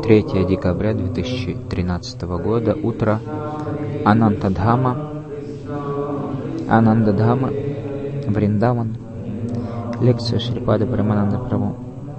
3 декабря 2013 года, утро, Анандадхама, Вриндаван, лекция Шрипады Парамананды Прабху.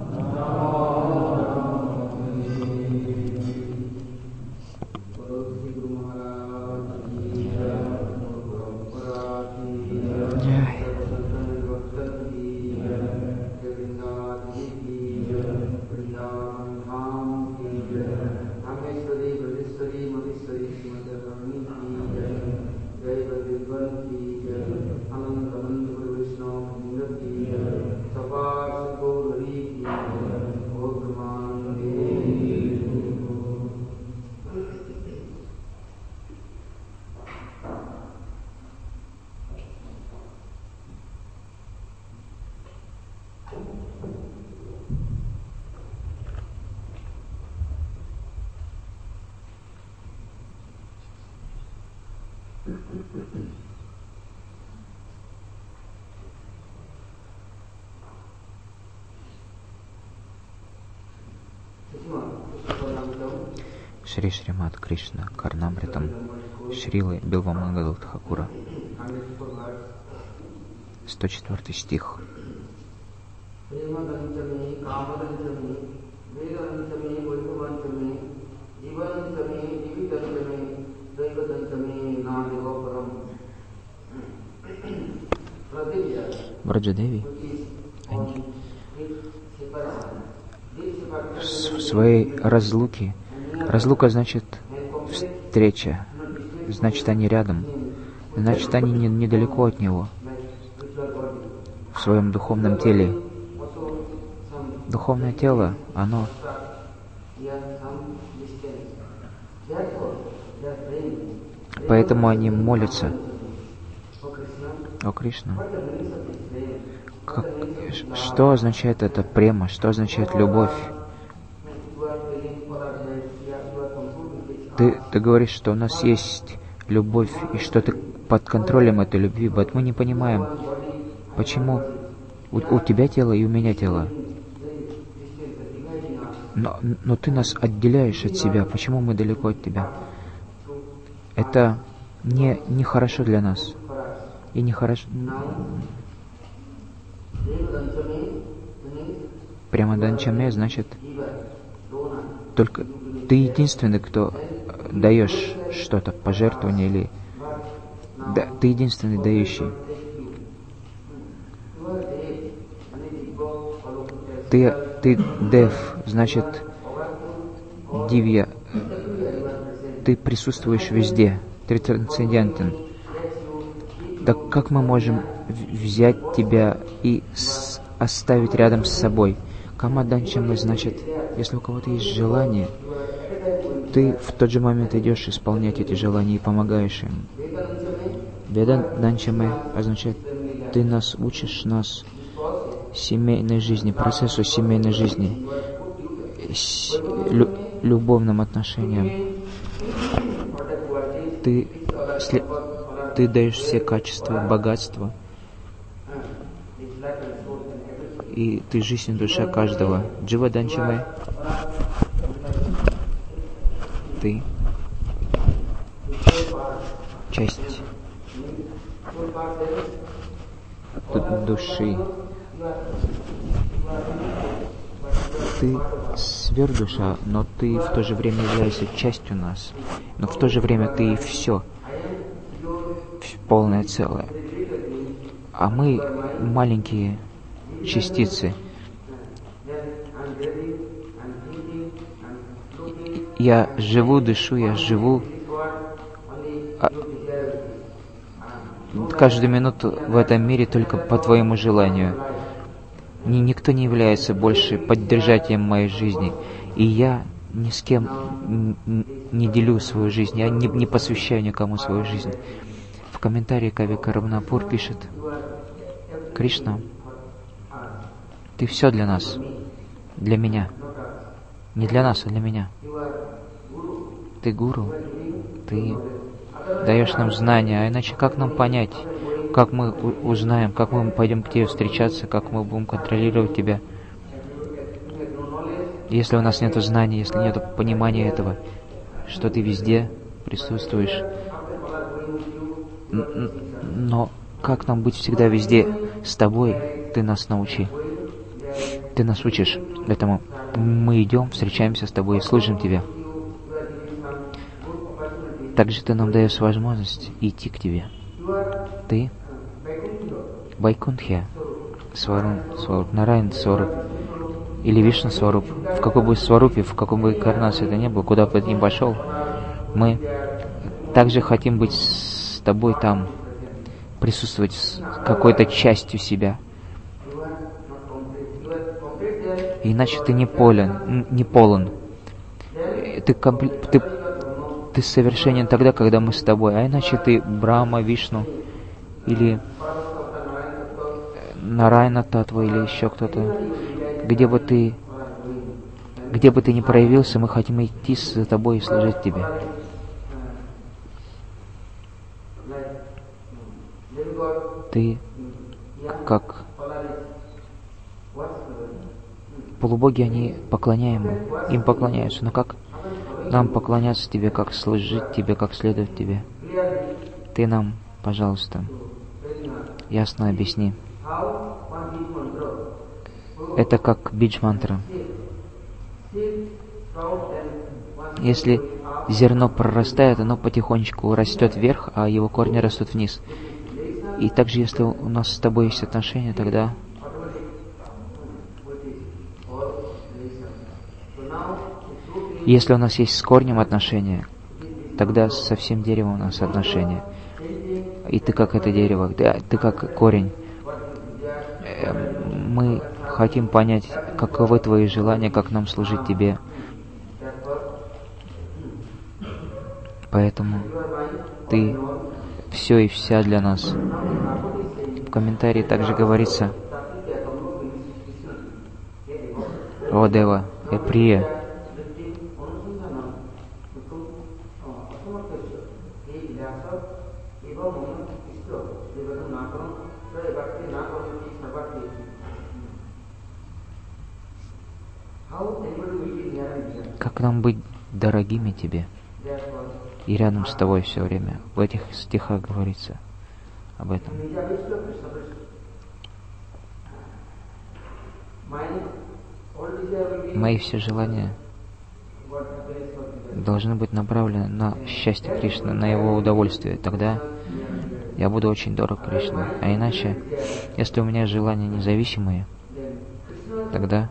Шри Шримад Кришна Карнамритам Шрилы Билвамангала Тхакура. 104 стих. Браджадеви в своей разлуке. Разлука значит встреча, значит они рядом, значит они недалеко от него, в своем духовном теле. Духовное тело, оно поэтому они молятся: «О Кришна». Что означает это према? Что означает любовь? Ты говоришь, что у нас есть любовь, и что ты под контролем этой любви, но мы не понимаем, почему у тебя тело и у меня тело. Но ты нас отделяешь от себя, почему мы далеко от тебя? Это не хорошо для нас. И не хорошо. Прямо данчаме значит только ты единственный, кто даешь что-то, пожертвование или... Да, ты единственный дающий. Ты дев, значит дивья. Ты присутствуешь везде. Ты трансцендентен. Так как мы можем взять тебя и оставить рядом с собой? Камаданчамы значит, если у кого-то есть желание, ты в тот же момент идешь исполнять эти желания и помогаешь им. Веданчамы означает, ты нас учишь семейной жизни, процессу семейной жизни, любовным отношениям. Ты даешь все качества, богатства, и ты жизнь и душа каждого. Дживаданчамы, ты часть души. Ты сверхдуша, но ты в то же время являешься частью нас. Но в то же время ты и все, полное целое. А мы маленькие частицы. Я живу, дышу, я живу каждую минуту в этом мире только по твоему желанию. Никто не является больше поддержателем моей жизни. И я ни с кем не делю свою жизнь, я не посвящаю никому свою жизнь. В комментарии Кави Карамнапур пишет: Кришна, ты все для нас, для меня. Не для нас, а для меня. Ты гуру, ты даешь нам знания, а иначе как нам понять, как мы узнаем, как мы пойдем к тебе встречаться, как мы будем контролировать тебя? Если у нас нет знаний, если нет понимания этого, что ты везде присутствуешь, но как нам быть всегда везде с тобой, ты нас научи. Ты нас учишь этому. Мы идем, встречаемся с тобой и служим тебе. Также ты нам даешь возможность идти к тебе. Ты Вайкунтхе, Сваруб, Нараян Сваруб или Вишну Сваруб, в какой бы сварупе, в какой бы инкарнации это ни был, куда бы ты ни пошел, мы также хотим быть с тобой там, присутствовать с какой-то частью себя. Иначе ты не полон. Ты совершенен тогда, когда мы с тобой, а иначе ты Брахма, Вишну или Нараяна Татва или еще кто-то. Где бы ты ни проявился, мы хотим идти за тобой и служить тебе. Ты как полубоги, они поклоняемы, им поклоняются, но как нам поклоняться тебе, как служить тебе, как следовать тебе? Ты нам, пожалуйста, ясно объясни. Это как бидж-мантра. Если зерно прорастает, оно потихонечку растет вверх, а его корни растут вниз. И также, если у нас с тобой есть отношения, тогда если у нас есть с корнем отношения, тогда со всем деревом у нас отношения. И ты как это дерево, ты как корень. Мы хотим понять, каковы твои желания, как нам служить тебе. Поэтому ты все и вся для нас. В комментарии также говорится: «О Дева, Прия, как нам быть дорогими тебе и рядом с тобой все время». В этих стихах говорится об этом. Мои все желания должны быть направлены на счастье Кришны, на его удовольствие. Тогда я буду очень дорог Кришне. А иначе, если у меня желания независимые, тогда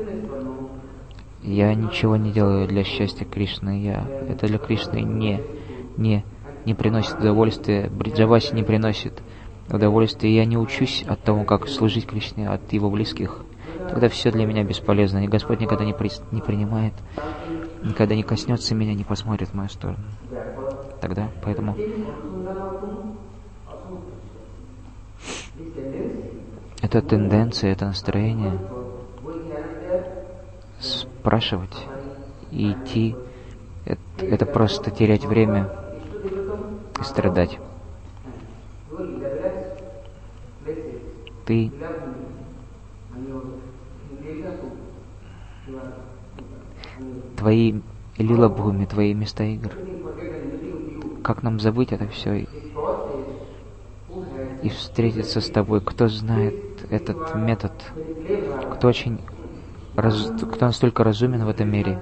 я ничего не делаю для счастья Кришны. Это для Кришны не приносит удовольствия. Бриджаваси не приносит удовольствия. Я не учусь от того, как служить Кришне, от его близких. Тогда все для меня бесполезно. И Господь никогда не принимает, никогда не коснется меня, не посмотрит в мою сторону. Тогда, поэтому эта тенденция, это настроение спрашивать и идти, это просто терять время и страдать. Ты твои лила-бхуми, твои места игр. Как нам забыть это все и встретиться с тобой? Кто знает этот метод? Кто настолько разумен в этом мире,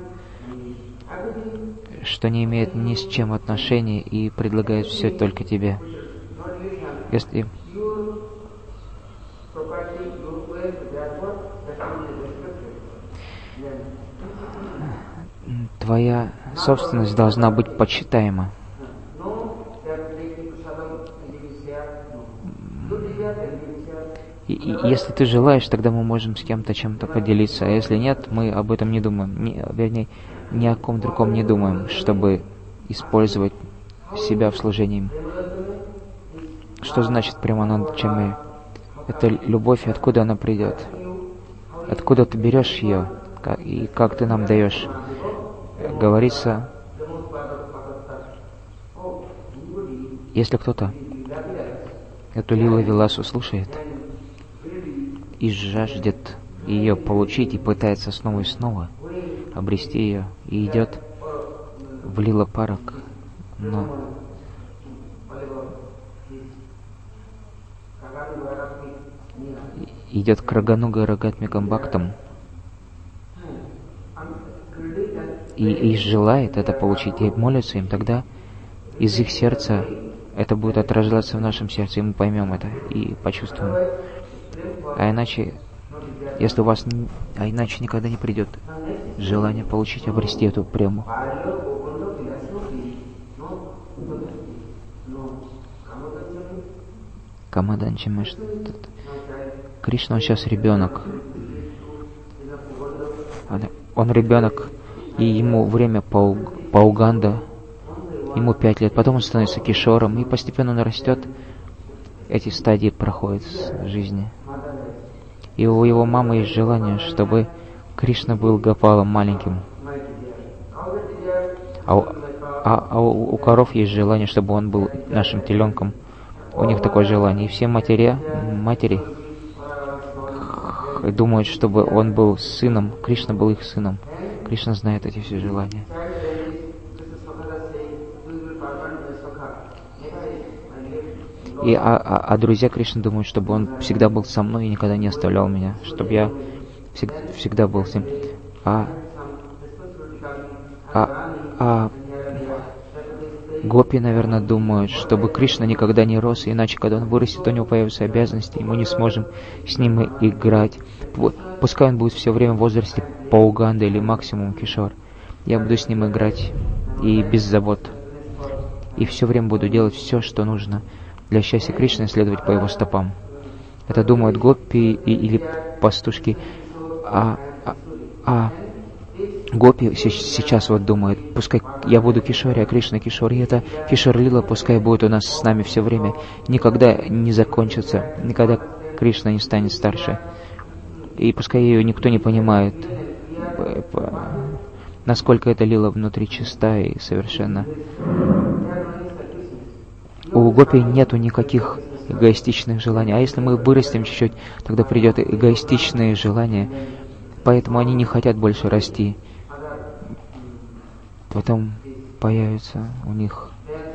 что не имеет ни с чем отношений и предлагает все только тебе? Если твоя собственность должна быть почитаема. И если ты желаешь, тогда мы можем с кем-то чем-то поделиться. А если нет, мы об этом не думаем. Вернее, ни о ком другом не думаем, чтобы использовать себя в служении. Что значит Премананда Чами? Это любовь, откуда она придет? Откуда ты берешь ее? И как ты нам даешь? Говорится, если кто-то эту лилу-виласу слушает и жаждет ее получить и пытается снова и снова, обрести ее, и идет в Лила Парк, но идет к Рагануга Рагатмикам Бхактам и желает это получить, и молится им, тогда из их сердца это будет отражаться в нашем сердце, и мы поймем это и почувствуем. А иначе, если у вас, иначе никогда не придет желание получить, обрести эту прему. Камаданчима, Кришна, он сейчас ребенок. Он ребенок, и ему время Пауганда, ему 5 лет, потом он становится кишором, и постепенно он растет, эти стадии проходят в жизни. И у его мамы есть желание, чтобы Кришна был Гопалом маленьким. А у коров есть желание, чтобы он был нашим теленком. У них такое желание. И все матери думают, чтобы он был сыном, Кришна был их сыном. Кришна знает эти все желания. А друзья Кришны думают, чтобы он всегда был со мной и никогда не оставлял меня, чтобы я всегда был с ним. Гопи, наверное, думают, чтобы Кришна никогда не рос, иначе, когда он вырастет, у него появятся обязанности, и мы не сможем с ним играть. Пускай он будет все время в возрасте Пауганда или максимум Кишор. Я буду с ним играть и без забот. И все время буду делать все, что нужно для счастья Кришны, следовать по его стопам. Это думают гопи или пастушки. Гопи сейчас вот думают, пускай я буду Кишори, а Кришна Кишори, это Кишор Лила, пускай будет у нас с нами все время, никогда не закончится, никогда Кришна не станет старше. И пускай ее никто не понимает, насколько эта Лила внутри чиста и совершенно. У гопи нету никаких эгоистичных желаний, а если мы вырастем чуть-чуть, тогда придет эгоистичные желания, поэтому они не хотят больше расти. Потом появится у них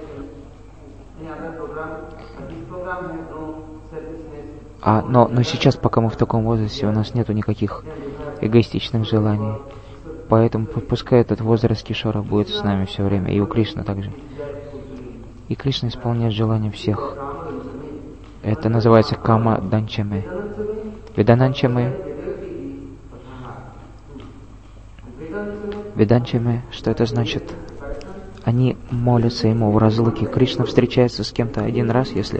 но сейчас, пока мы в таком возрасте, у нас нету никаких эгоистичных желаний. Поэтому пускай этот возраст Кишора будет с нами все время, и у Кришны также. И Кришна исполняет желания всех. Это называется Кама Данчаме. Веданчаме, что это значит? Они молятся ему в разлуке. Кришна встречается с кем-то один раз, если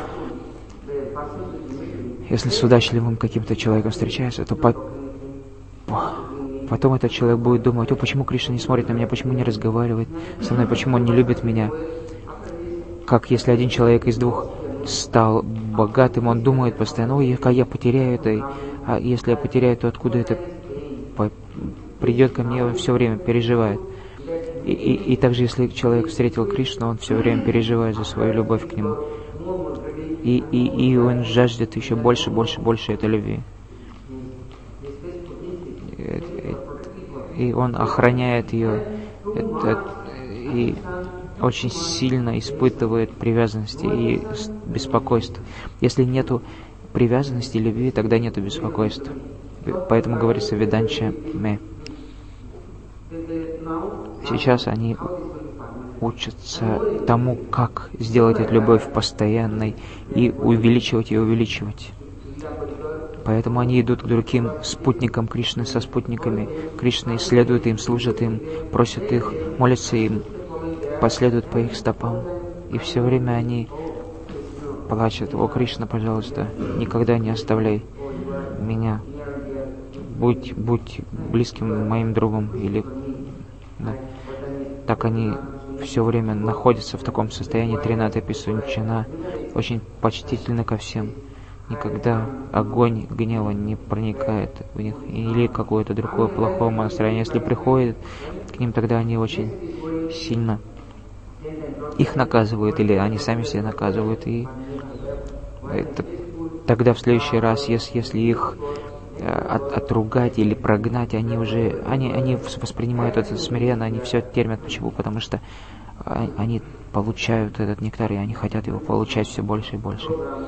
с удачливым каким-то человеком встречается, то потом этот человек будет думать, почему Кришна не смотрит на меня, почему не разговаривает со мной, почему он не любит меня. Как если один человек из двух стал богатым, он думает постоянно, я потеряю это, а если я потеряю, то откуда это придет ко мне, он все время переживает. И также, если человек встретил Кришну, он все время переживает за свою любовь к нему. И он жаждет еще больше этой любви. И он охраняет ее, и очень сильно испытывает привязанности и беспокойство. Если нету привязанности и любви, тогда нету беспокойства. Поэтому говорится Веданчаме. Сейчас они учатся тому, как сделать эту любовь постоянной и увеличивать. Поэтому они идут к другим спутникам Кришны, со спутниками Кришны, исследуют им, служат им, просят их, молятся им, последуют по их стопам. И все время они плачут: «О, Кришна, пожалуйста, никогда не оставляй меня. Будь близким моим другом». Так они все время находятся в таком состоянии Тринада Писунчана, очень почтительны ко всем. Никогда огонь гнева не проникает в них, или какое-то другое плохое настроение. Если приходит к ним, тогда они очень сильно их наказывают, или они сами себя наказывают. И тогда в следующий раз, если их отругать или прогнать, они воспринимают это смиренно, они все терпят. Почему? Потому что они получают этот нектар, и они хотят его получать все больше и больше.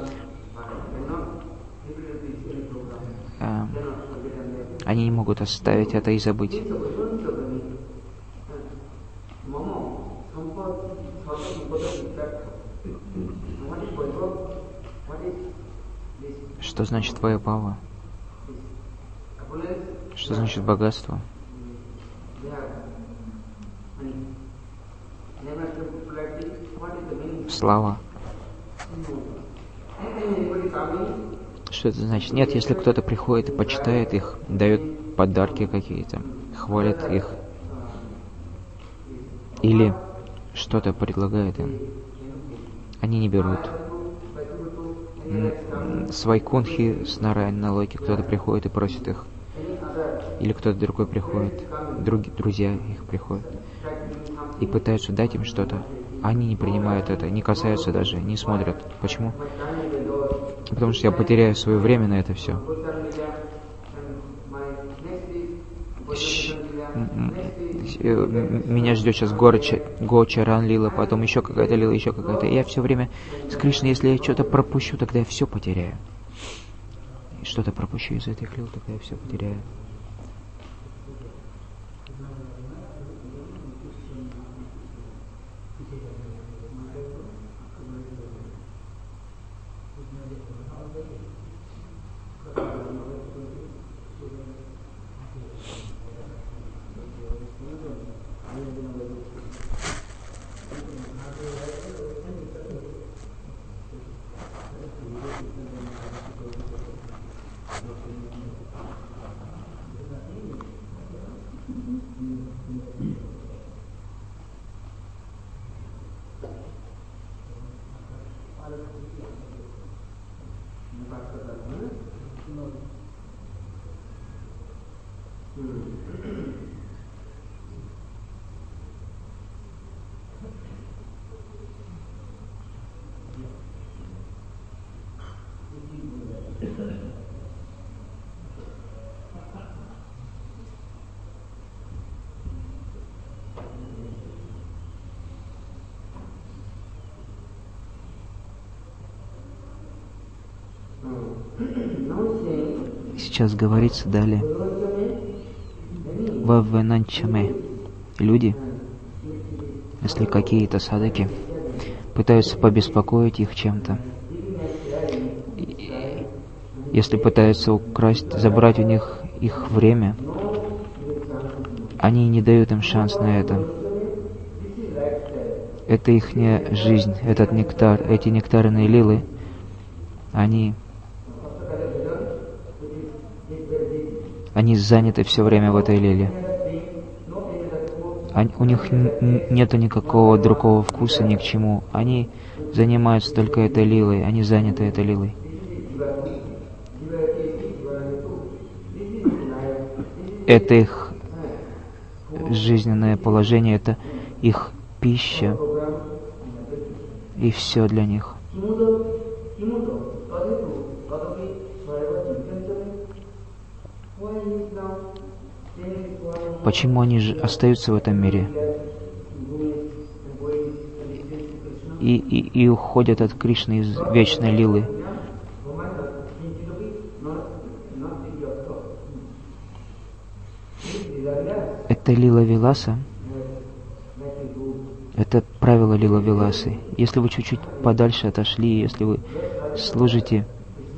Они не могут оставить это и забыть. Что значит твоя пава? Что значит богатство? Слава. Что это значит? Нет, если кто-то приходит и почитает их, дает подарки какие-то, хвалит их, или что-то предлагает им, они не берут. С Вайкунхи, с Нараяна Локи кто-то приходит и просит их, или кто-то другой приходит, друзья их приходят и пытаются дать им что-то. Они не принимают это, не касаются даже, не смотрят. Почему? Потому что я потеряю свое время на это все. Меня ждет сейчас Гочаран лила, потом еще какая-то лила, еще какая-то. Я все время с Кришной, если я что-то пропущу, тогда я все потеряю. И что-то пропущу из этих лил, тогда я все потеряю. Сейчас говорится далее. Вавенанчаме. Люди, если какие-то садаки пытаются побеспокоить их чем-то, если пытаются украсть, забрать у них их время, они не дают им шанс на это. Это ихняя жизнь, этот нектар, эти нектарные лилы, они заняты все время в этой лиле. У них нету никакого другого вкуса ни к чему. Они занимаются только этой лилой, они заняты этой лилой. Это их жизненное положение, это их пища, и все для них. Почему они же остаются в этом мире и уходят от Кришны из вечной лилы? Это лила Виласа, это правило лила Виласы. Если вы чуть-чуть подальше отошли, если вы служите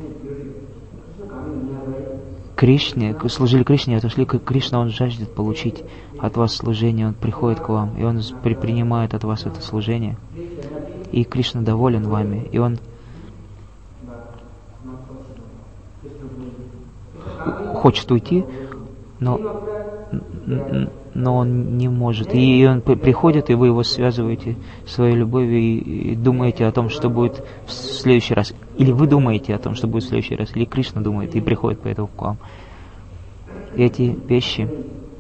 Кришне, служили Кришне и отошли к Кришне, он жаждет получить от вас служение, он приходит к вам, и он принимает от вас это служение. И Кришна доволен вами, и он хочет уйти, но он не может. И он приходит, и вы его связываете своей любовью и думаете о том, что будет в следующий раз. Или вы думаете о том, что будет в следующий раз, или Кришна думает и приходит поэтому к вам. И эти вещи,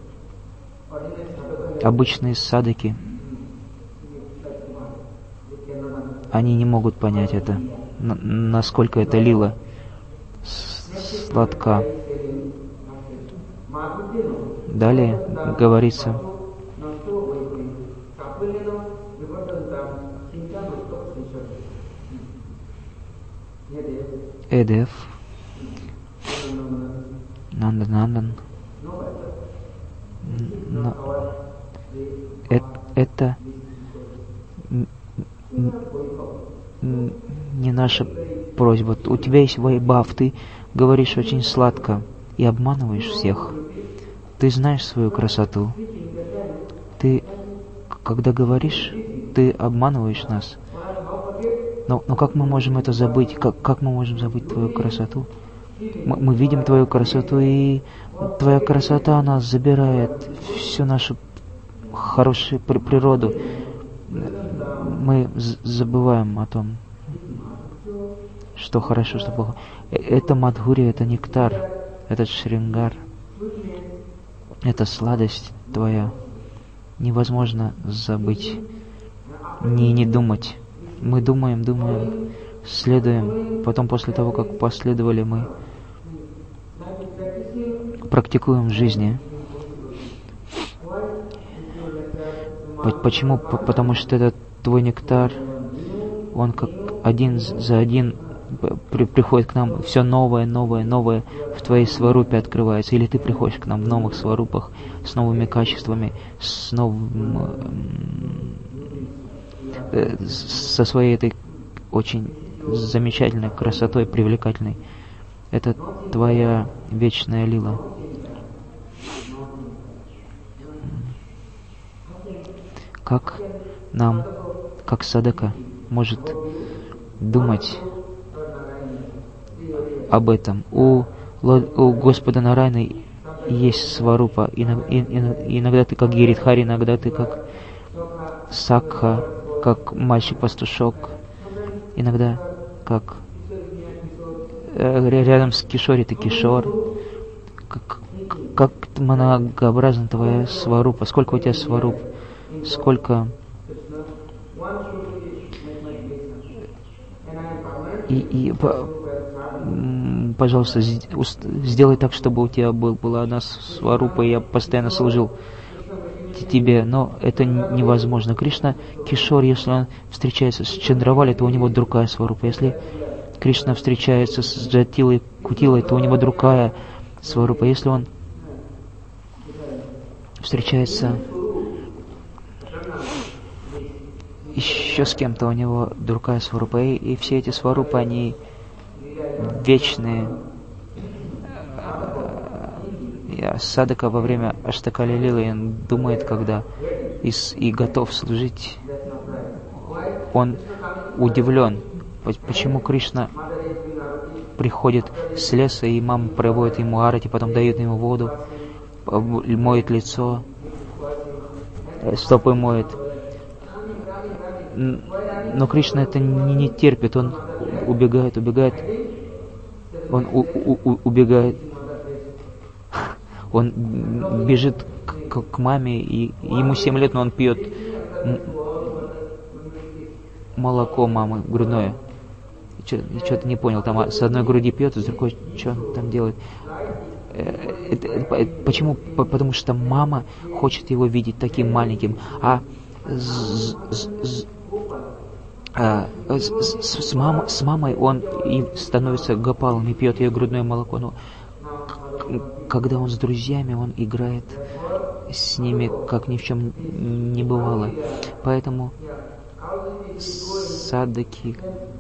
обычные садаки, они не могут понять это, насколько эта лила сладка. Далее говорится, Эдев, Нандан, но это не наша просьба. У тебя есть вайбхав, ты говоришь очень сладко и обманываешь всех. Ты знаешь свою красоту. Ты, когда говоришь, ты обманываешь нас. Но как мы можем это забыть? Как мы можем забыть твою красоту? Мы видим твою красоту, и твоя красота, она забирает всю нашу хорошую природу. Мы забываем о том, что хорошо, что плохо. Это мадхури, это нектар, это шрингар, это сладость твоя. Невозможно забыть, не думать. Мы думаем, следуем. Потом, после того, как последовали, мы практикуем в жизни. Почему? Потому что этот твой нектар, он как один за один приходит к нам, все новое в твоей сварупе открывается. Или ты приходишь к нам в новых сварупах, с новыми качествами, со своей этой очень замечательной красотой, привлекательной. Это твоя вечная лила. Как нам, как садака, может думать об этом? У Господа Нарайаны есть сварупа. Иногда ты как Гиридхари, иногда ты как Сакха, как мальчик-пастушок, иногда как рядом с Кишори ты Кишор. Как многообразна твоя сварупа? Сколько у тебя сваруп? Сколько... Пожалуйста, сделай так, чтобы у тебя была одна сварупа, и я постоянно служил тебе, но это невозможно. Кришна Кишор, если он встречается с Чандравали, то у него другая сварупа. Если Кришна встречается с Джатилой Кутилой, то у него другая сварупа. Если он встречается еще с кем-то, у него другая сварупа. И все эти сварупы, они вечные. Садака во время Аштакали Лилы, он думает, когда и готов служить, он удивлен, почему Кришна приходит с леса, и мама проводит ему арати, потом дает ему воду, моет лицо, стопы моет. Но Кришна это не терпит, он убегает, он убегает. Он бежит к маме, и ему 7 лет, но он пьет молоко мамы грудное. Что-то не понял, там с одной груди пьет, а с другой что он там делает? Почему? Потому что мама хочет его видеть таким маленьким, а с мамой он и становится гопалом и пьет ее грудное молоко. Но когда он с друзьями, он играет с ними, как ни в чем не бывало. Поэтому садаки,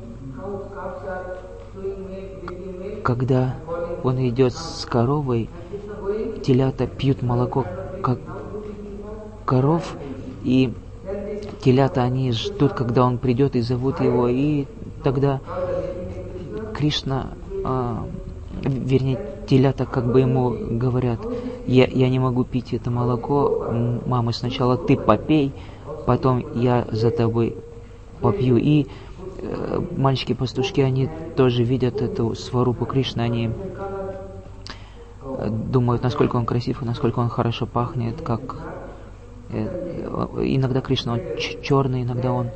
когда он идет с коровой, телята пьют молоко как коров, и телята, они ждут, когда он придет, и зовут его, и тогда Кришна, вернее, телята как бы ему говорят: я не могу пить это молоко, мама, сначала ты попей, потом я за тобой попью. И мальчики-пастушки, они тоже видят эту сварупу Кришны, они думают, насколько он красив, насколько он хорошо пахнет, как... Иногда Кришна, он черный, иногда он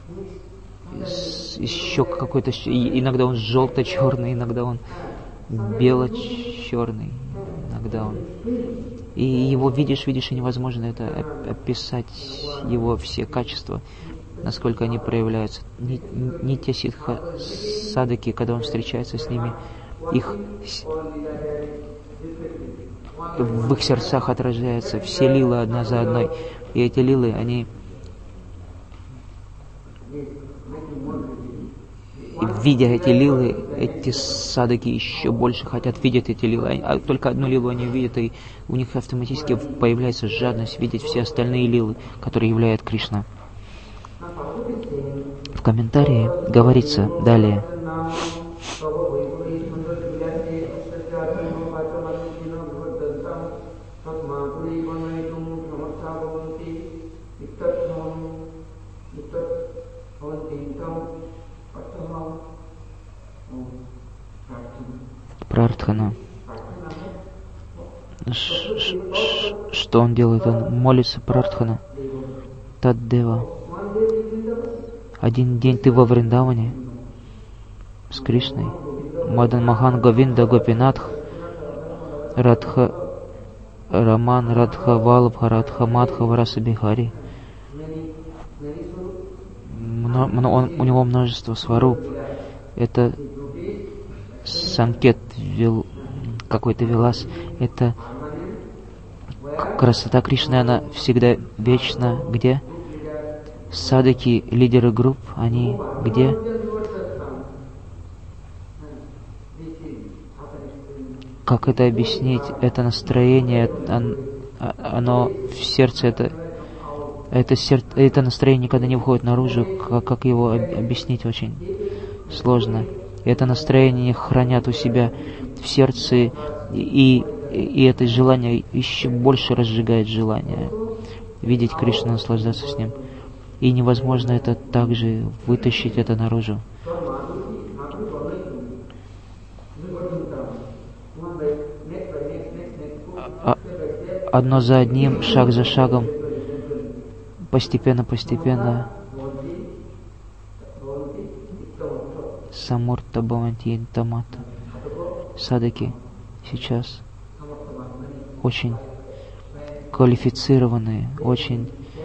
еще какой-то... Иногда он желто-черный, иногда он бело-черный, иногда он И его видишь, и невозможно это описать, его все качества, насколько они проявляются. Нитья ситха садаки, когда он встречается с ними, в их сердцах отражаются все лилы одна за одной. И эти лилы, они, видя эти лилы, эти садаки еще больше хотят видеть эти лилы. А только одну лилу они видят, и у них автоматически появляется жадность видеть все остальные лилы, которые являет Кришна. В комментарии говорится далее. Прартхана. Что он делает? Он молится Прартхана. Таддева. Один день ты во Вриндаване с Кришной. Мадан Махан Говинда Гопинатх Радха Раман Радха Валабха Радха Мадха Раса Бихари. У него множество сваруп. Это санкет, какой-то вилас. Это красота Кришны, она всегда вечна. Где? Садаки, лидеры групп, они где? Как это объяснить? Это настроение, оно в сердце, это настроение никогда не выходит наружу. Как его объяснить, очень сложно. Это настроение хранят у себя в сердце, и это желание еще больше разжигает желание видеть Кришну, наслаждаться с ним. И невозможно это также вытащить это наружу. Одно за одним, шаг за шагом, постепенно, самурта бхаванти тамата. Садаки сейчас очень квалифицированные, очень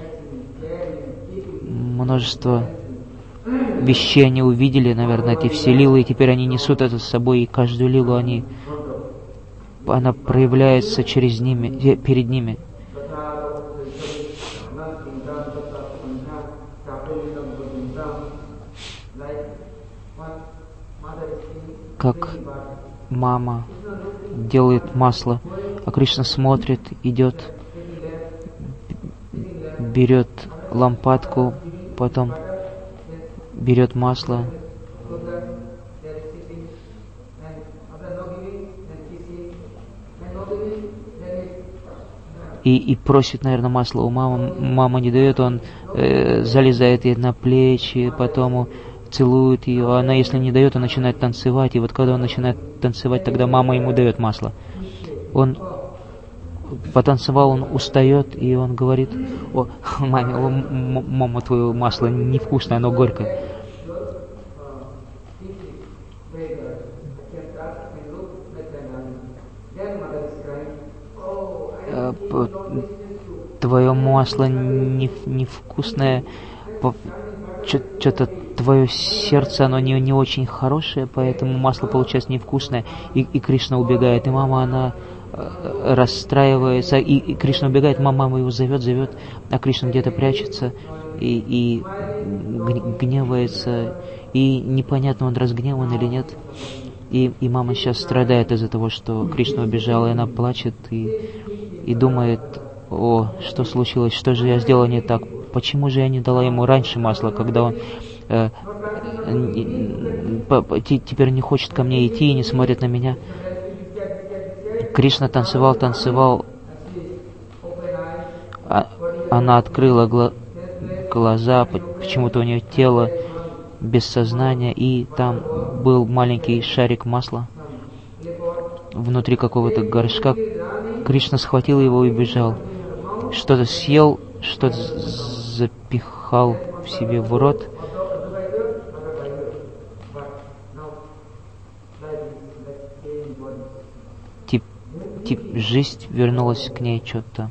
множество вещей они увидели, наверное, эти все лилы, и теперь они несут это с собой, и каждую лилу она проявляется перед ними. Как мама делает масло, а Кришна смотрит, идет, берет лампадку, потом берет масло и просит, наверное, масло у мамы. Мама не дает, он залезает ей на плечи, потом целует ее. Она, если не дает, он начинает танцевать. И вот когда он начинает танцевать, тогда мама ему дает масло. Он потанцевал, он устает, и он говорит: о, мама, твое масло невкусное, оно горькое. Твое масло невкусное, что-то твое сердце, оно не очень хорошее, поэтому масло получается невкусное. И Кришна убегает, и мама, она расстраивается, и Кришна убегает, мама его зовет, а Кришна где-то прячется и гневается, и непонятно, он разгневан или нет. И мама сейчас страдает из-за того, что Кришна убежал, и она плачет и думает: о, что случилось, что же я сделала не так, почему же я не дала ему раньше масла, когда он теперь не хочет ко мне идти и не смотрит на меня. Кришна танцевал, она открыла глаза, почему-то у нее тело без сознания, и там был маленький шарик масла внутри какого-то горшка. Кришна схватил его и убежал. Что-то съел, что-то запихал в себе в рот. жизнь вернулась к ней что-то.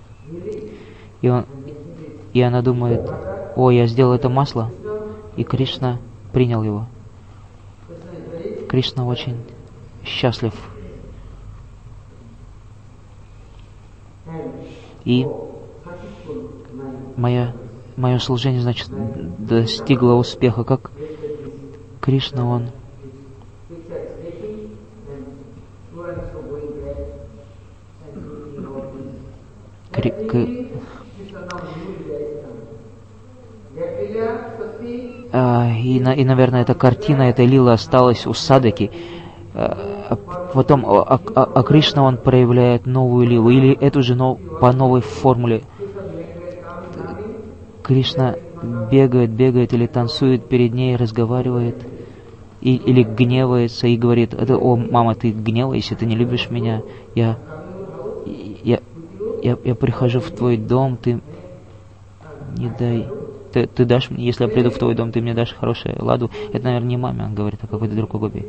И она думает: о, я сделал это масло, и Кришна принял его. Кришна очень счастлив. И мое служение, значит, достигло успеха. Как Кришна, он и, наверное, эта картина, эта лила осталась у Садаки. Потом, Кришна, он проявляет новую лилу, или эту же по новой формуле. Кришна бегает или танцует перед ней, разговаривает, или гневается и говорит: о, мама, ты гневаешься, ты не любишь меня, я прихожу в твой дом, ты дашь мне, если я приду в твой дом, ты мне дашь хорошую ладу. Это, наверное, не маме, он говорит, а какой-то другой гопи.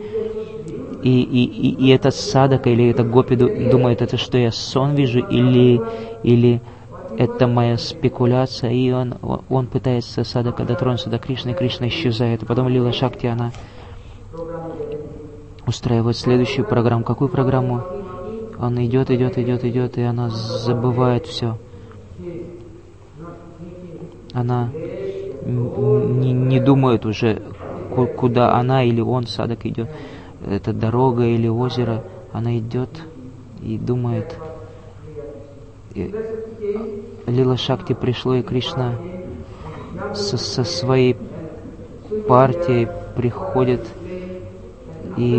И эта Садака или эта гопи думает, это что, я сон вижу, или это моя спекуляция, и он пытается, Садака, дотронуться до Кришны, и Кришна исчезает. И потом Лила Шакти, она устраивает следующую программу. Какую программу? Он идет, и она забывает все. Она не думает уже, куда она или он, Садак, идет. Это дорога или озеро. Она идет и думает. Лила Шакти пришло, и Кришна со своей партией приходит, и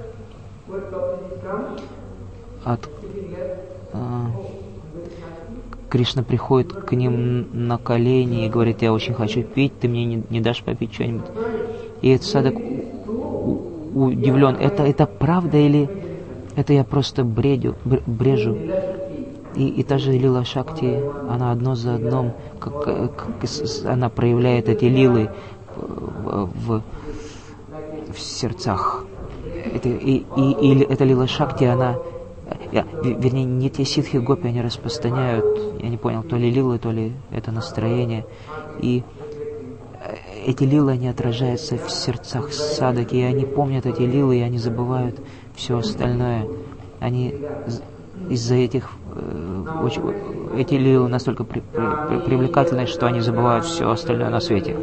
Кришна приходит к ним на колени и говорит: я очень хочу пить, ты мне не дашь попить что-нибудь? И этот Садак удивлен: это правда или это я просто брежу? И та же Лила Шакти, она одно за одном, она проявляет эти лилы в сердцах. Эта Лила Шакти, она... Вернее, не те ситхи гопи, они распространяют, я не понял, то ли лилы, то ли это настроение. И эти лилы, они отражаются в сердцах Садаки, и они помнят эти лилы, и они забывают все остальное. Они из-за этих эти лилы настолько привлекательны, что они забывают все остальное на свете.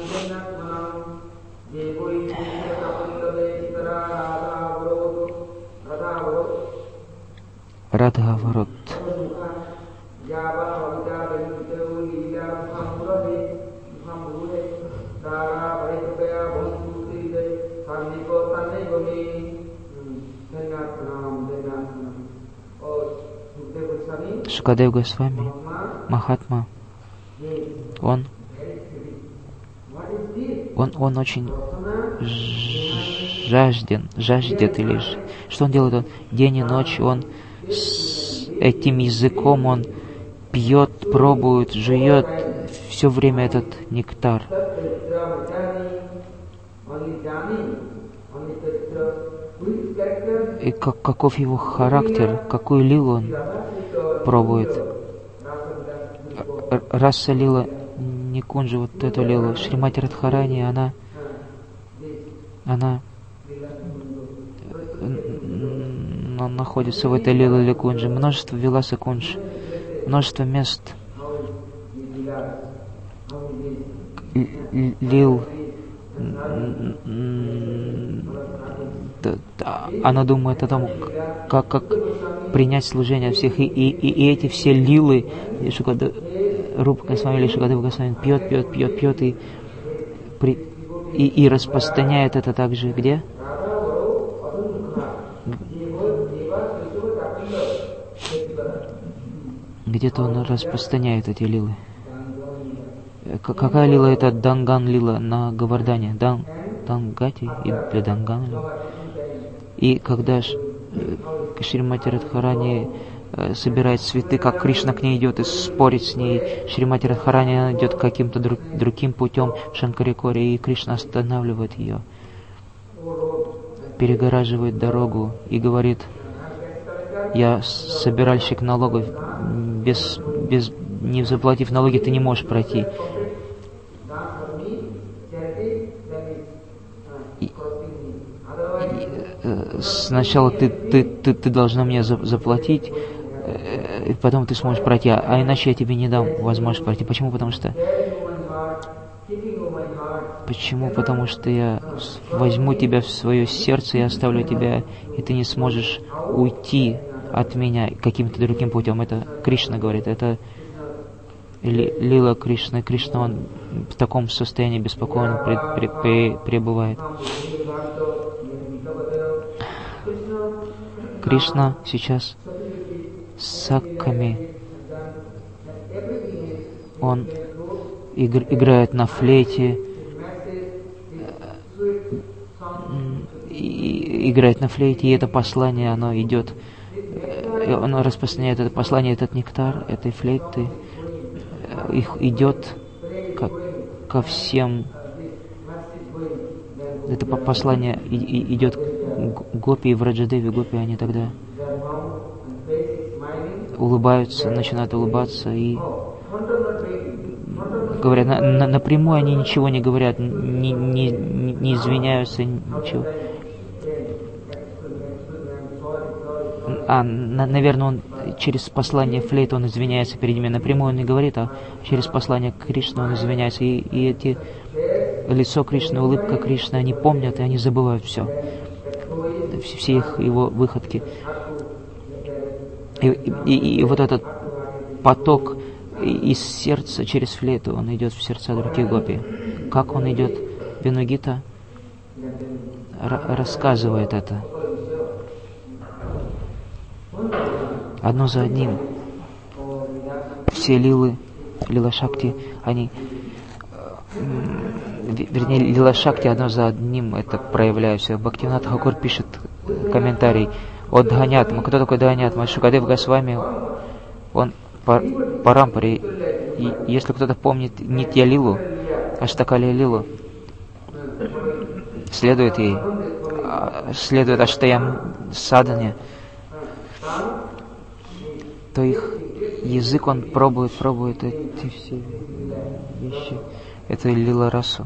Радхаворот. Шукадев Госвами, Махатма, он очень жаждет, или что он делает? Он день и ночь, он с этим языком, он пьет, пробует, жует все время этот нектар. И каков его характер, какую лилу он пробует. Раса лила Никунджи, вот эту лилу, Шримати Радхарани, она находится в этой лиле Ликунджи. Множество Виласа Кундж, множество мест лил. Она думает о том, как принять служение всех. И эти все лилы, Рупа Госвами или Шукадев Госвами пьет и распространяет это также где? Где-то он распространяет эти лилы. Какая лила? Это Данган лила на Говардане. Дангати или Данган лила. И когда Шримати Радхарани собирает цветы, как Кришна к ней идет и спорит с ней, Шримати Радхарани идет каким-то другим путем в Шанкарикоре, и Кришна останавливает ее, перегораживает дорогу и говорит я собиральщик налогов, не заплатив налоги, ты не можешь пройти. Сначала ты должна мне заплатить, и потом ты сможешь пройти, а иначе я тебе не дам возможность пройти. Почему? Потому что я возьму тебя в свое сердце и оставлю тебя, и ты не сможешь уйти от меня каким-то другим путем. Это Кришна говорит, это лила Кришна. Кришна, он в таком состоянии беспокойном пребывает. Кришна сейчас с сакками, он играет на флейте, и это послание, оно идет, оно распространяет это послание, этот нектар, этой флейты, их идет ко всем. Это послание идет к гопи и Враджадеви. Гопи, они тогда улыбаются, начинают улыбаться и говорят, напрямую они ничего не говорят, не извиняются, ничего. Наверное, он через послание флейты он извиняется перед ними. Напрямую он не говорит, а через послание Кришны он извиняется. И эти лицо Кришны, улыбка Кришны, они помнят, и они забывают все их его выходки. И вот этот поток из сердца через флейту, он идет в сердца других гопи. Как он идет? Венугита рассказывает это. Одно за одним. Все лилы, лила Шакти, они... Вернее, лила Шакти одно за одним это проявляются. Бхактивинод Тхакур пишет комментарий о Дханьятма. Кто такой Дханьятма? Шукадев Госвами, он по рампаре. Если кто-то помнит Нитья Лилу, Аштакалия Лилу, следует ей, следует Аштаям Садане, то их язык, он пробует эти все вещи, эту лила расу.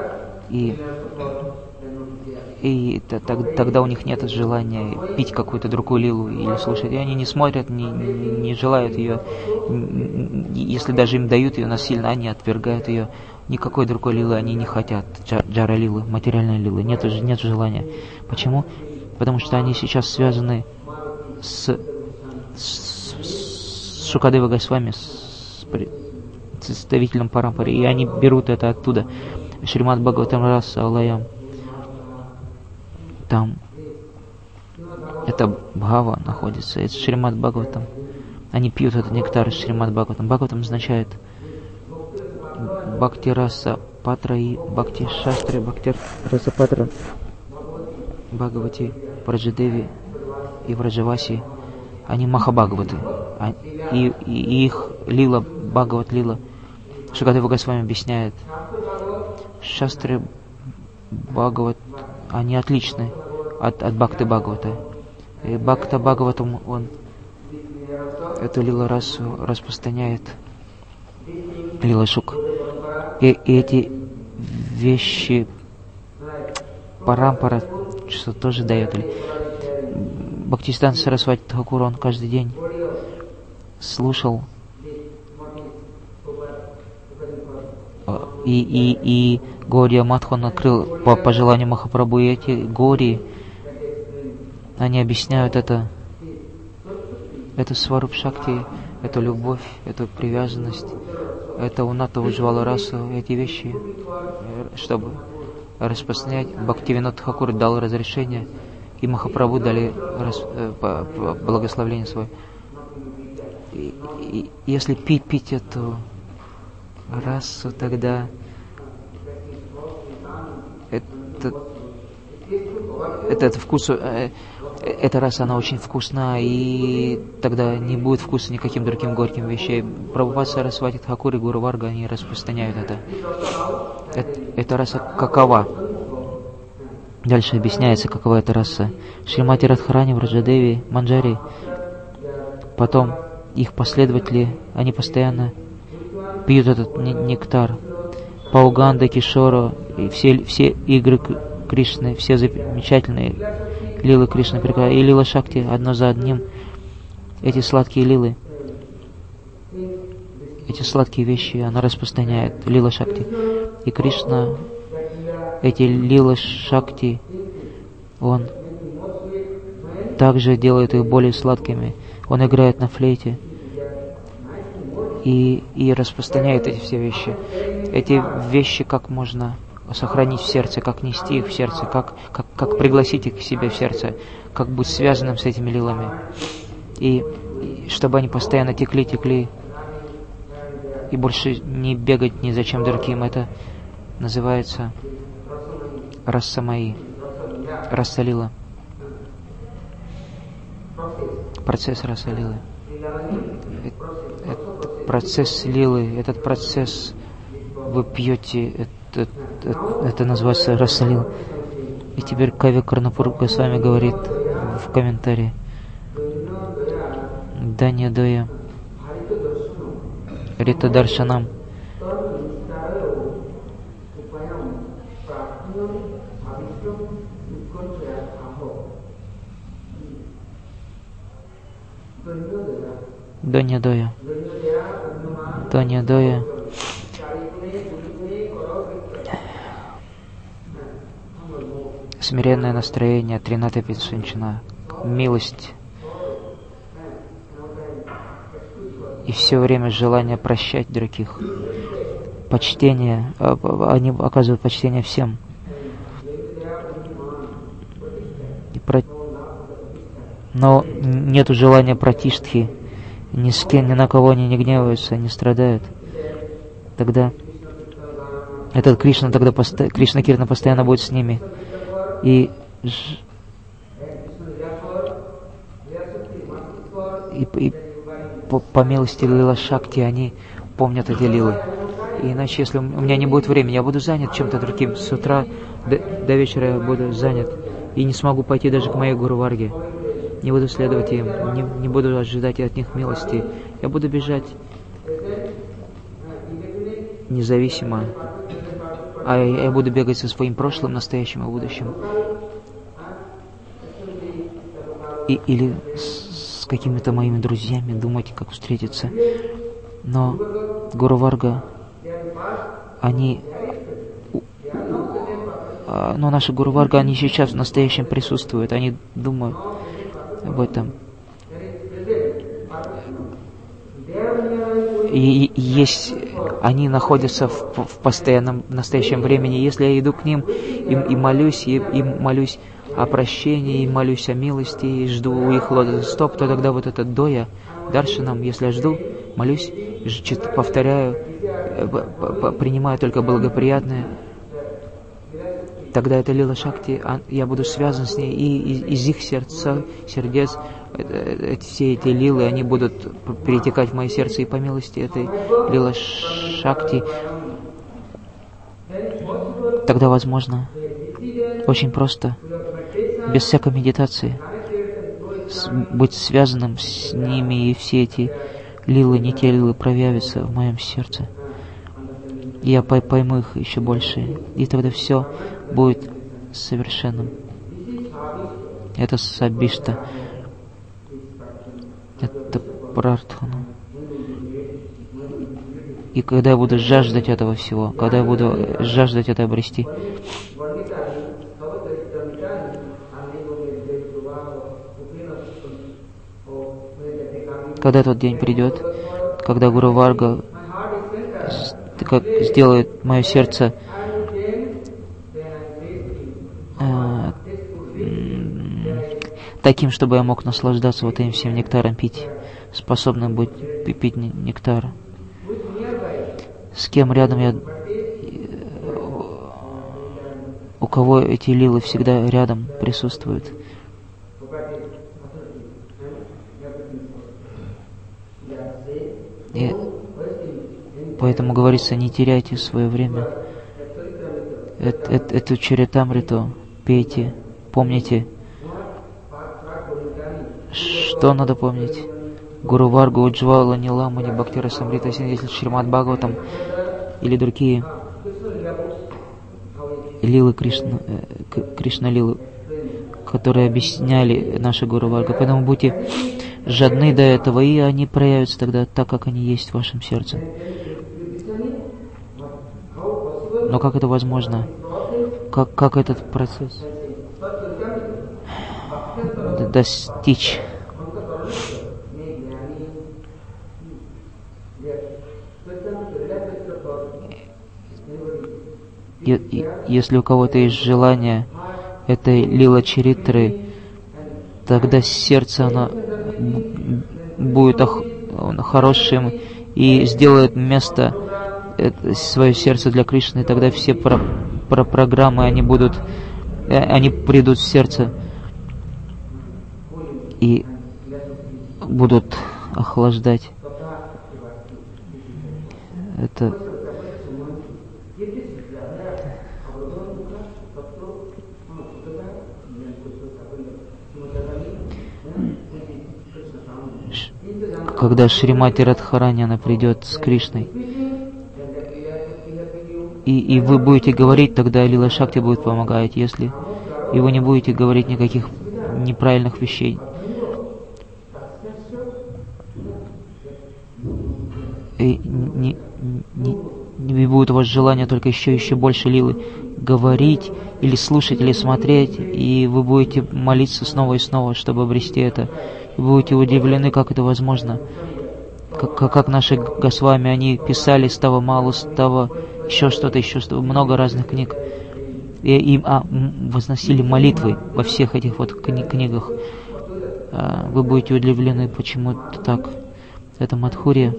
И тогда у них нет желания пить какую-то другую лилу или слушать. И они не смотрят, не желают ее. Если даже им дают ее насильно, они отвергают ее. Никакой другой лилы они не хотят. Джара лилы, материальной лилы. Нет желания. Почему? Потому что они сейчас связаны с Шукадева Госвами, с представителем Парампари. И они берут это оттуда. Шримад Бхагаватам Раса Алаям. Там это Бхава находится, это Шримад Бхагаватам. Они пьют этот нектар из Шримад Бхагаватам. Бхагаватам означает Бхакти Раса Патра и Бхакти Шастри, Бхакти Раса Патра, Бхагавати, Враджадеви и Враджаваси. Они Махабхагаваты. И их лила, Бхагават лила, Шукадева Госвами объясняет, Шастры Бхагават, они отличны от Бхакти Бхагавата. И Бхакта Бхагаватам, он эту лила расу распространяет, лила Шук. И эти вещи Парампара что тоже дает. Бхактисиданта Сарасвати Тхакур, он каждый день слушал и Гаудия Матху он открыл по желанию Махапрабху, и эти Гауди, они объясняют эту Сваруб Шакти, эту любовь, эту привязанность, это Уната Уджвала Расу, эти вещи, чтобы распространять. Бхактивинод Тхакур дал разрешение, и Махапрабху дали благословение свое. И если пить эту расу, тогда этот вкус, эта раса, она очень вкусна, и тогда не будет вкуса никаким другим горьким вещам. Прабхупад Сарасвати Тхакур и Гуру Варга, они распространяют это. Эта раса какова? Дальше объясняется, какова эта раса. Шримати Радхарани, Враджадеви, Манджари, Потом их последователи, они постоянно пьют этот нектар. Пауганда, Кишора, и все игры Кришны, все замечательные лилы Кришны, и лила Шакти одно за одним. Эти сладкие лилы, эти сладкие вещи она распространяет, лила Шакти. И Кришна, эти лила Шакти, он также делает их более сладкими. Он играет на флейте и распространяет эти все вещи. Эти вещи как можно сохранить в сердце, как нести их в сердце, как пригласить их к себе в сердце, как быть связанным с этими лилами. И чтобы они постоянно текли, и больше не бегать ни за чем другим. Это называется Рассамаи, Рассалила. Процесс Рассалилы. Процесс лилы, этот процесс вы пьете, это называется Рассалила. И теперь Кави Карнапур Госвами говорит в комментарии: Данья Доя Рита Даршанам Данья Доя смиренное настроение, Тринати Пинсунчина, милость и все время желание прощать других, почтение, они оказывают почтение всем. Но нету желания пратиштхи, ни с кем, ни на кого они не гневаются, не страдают. Тогда этот Кришна, Кришна Киртана постоянно будет с ними. И по милости Лила Шакти они помнят эти лилы. И иначе, если у меня не будет времени, я буду занят чем-то другим. С утра до вечера я буду занят. И не смогу пойти даже к моей Гуру Варге. Не буду следовать им, не буду ожидать от них милости. Я буду бежать независимо. А я буду бегать со своим прошлым, настоящим и будущим. Или с какими-то моими друзьями думать, как встретиться. Но Гуру Варга, но наши Гуру Варга, они сейчас в настоящем присутствуют, они думают об этом. И они находятся в постоянном настоящем времени. Если я иду к ним и молюсь о прощении, и молюсь о милости, и жду у их лотосных стоп, то тогда вот это доя, даршанам, если я жду, молюсь, повторяю, принимаю только благоприятное, тогда это Лила Шакти, я буду связан с ней, и из их сердец, все эти лилы, они будут перетекать в мое сердце, и по милости этой Лила Шакти, тогда возможно, очень просто, без всякой медитации, быть связанным с ними, и все эти лилы, не те лилы, проявятся в моем сердце. И я пойму их еще больше, и тогда все будет совершенным. Это сабишта, это прартхана. И когда я буду жаждать этого всего, когда я буду жаждать это обрести, когда тот день придет, когда Гуру Варга сделает мое сердце таким, чтобы я мог наслаждаться вот этим всем нектаром, пить, способным быть пить нектар. С кем рядом у кого эти лилы всегда рядом присутствуют. И поэтому говорится, не теряйте свое время. Эту чаритамриту пейте, помните. Что надо помнить? Гуру Варгу, Уджвала, Ниламу, Бхактира Самрита, если Шримад Бхагаватам или другие лилы Кришна лилы, которые объясняли наши Гуру Варга. Поэтому будьте жадны до этого, и они проявятся тогда так, как они есть в вашем сердце. Но как это возможно? Как этот процесс достичь? Если у кого-то есть желание этой лила чаритры, тогда сердце оно будет хорошим и сделает место, свое сердце для Кришны, и тогда все программы, они придут в сердце и будут охлаждать это. Когда Шримати Радхарани, она придет с Кришной, и вы будете говорить, тогда Лила Шакти будет помогать, если и вы не будете говорить никаких неправильных вещей. И не будет у вас желания только еще больше лилы говорить, или слушать, или смотреть, и вы будете молиться снова и снова, чтобы обрести это. И будете удивлены, как это возможно. Как наши Госвами, они писали Става Малу, Става, еще что-то, много разных книг. И им возносили молитвы во всех этих вот книгах. Вы будете удивлены, почему это так. Это Мадхурия.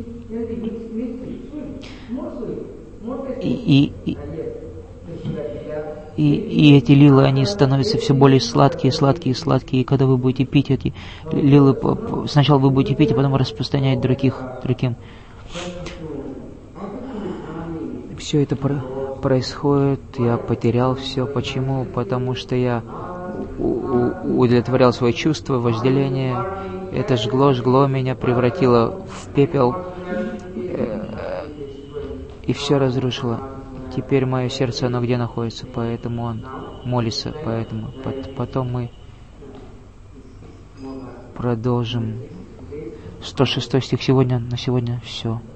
И эти лилы, они становятся все более сладкие, и когда вы будете пить эти лилы, сначала вы будете пить, а потом распространять другим. Все это происходит, я потерял все. Почему? Потому что я удовлетворял свои чувства, вожделение. Это жгло меня, превратило в пепел и все разрушило. Теперь мое сердце, оно где находится, поэтому он молится, поэтому потом мы продолжим. 106 стих на сегодня все.